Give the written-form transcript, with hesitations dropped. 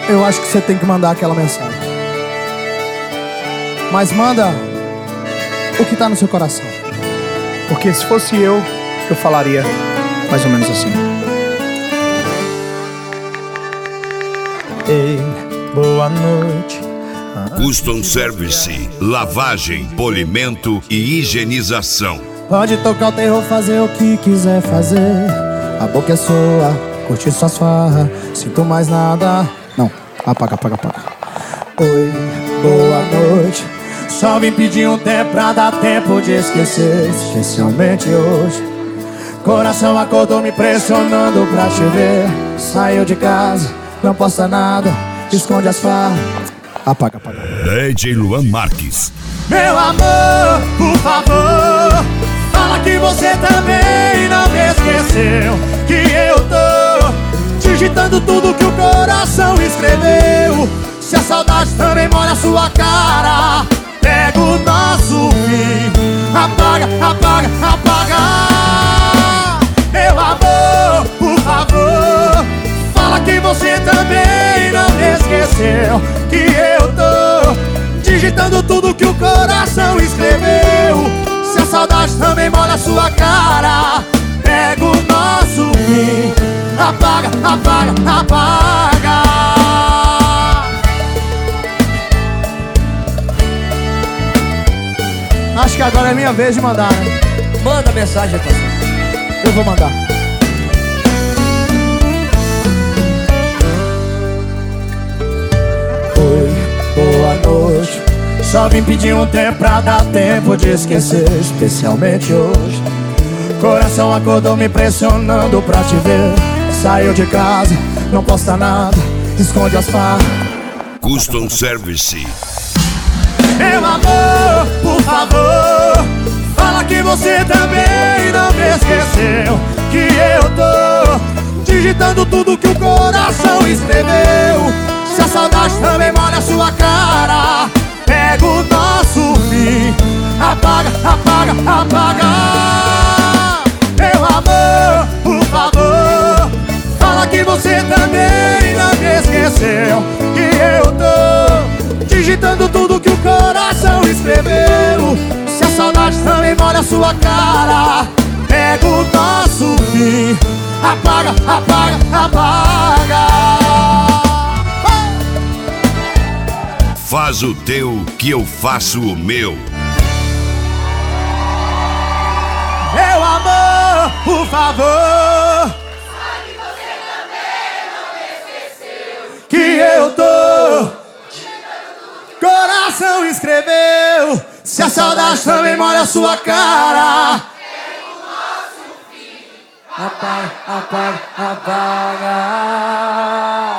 eu acho que você tem que mandar aquela mensagem. Mas manda o que tá no seu coração. Porque se fosse eu falaria mais ou menos assim: ei, boa noite. Custom Service, lavagem, polimento e higienização. Pode tocar o terror, fazer o que quiser fazer. A boca é sua, curtir suas farras. Sinto mais nada. Não, apaga. Oi, boa noite. Só vim pedir um tempo pra dar tempo de esquecer, especialmente hoje. Coração acordou me pressionando pra te ver. Saiu de casa, não posta nada, esconde as farras. Apaga. DJ Luan Marques. Meu amor, por favor, fala que você também não me esqueceu. Que eu tô digitando tudo que o coração escreveu. Se a saudade também molha a sua cara, pega o nosso fim. Apaga. Meu amor, por favor, fala que você também não me esqueceu. Que eu tô digitando tudo que o coração escreveu. Se a saudade também molha a sua cara, pega o nosso fim. Apaga. Acho que agora é minha vez de mandar, né? Manda mensagem, parceiro. Eu vou mandar. Oi, boa noite. Só vim pedir um tempo pra dar tempo de esquecer, especialmente hoje. Coração acordou me pressionando pra te ver. Saiu de casa, não posta nada, esconde as farras. Custom Service. Meu amor, por favor, fala que você também não me esqueceu. Que eu tô digitando tudo que o coração escreveu. Se a saudade também molha a sua cara, pega o nosso fim. Apaga. Meu amor, por favor, fala que você também não me esqueceu. Que eu tô digitando tudo que o coração escreveu. Se a saudade também molha a sua cara, pega o nosso fim. Apaga. Faz o teu que eu faço o meu. Meu amor, por favor, Sabe que você também não me esqueceu. que eu tô coração escreveu. Se a saudade também molha a sua cara, É o nosso fim. apaga.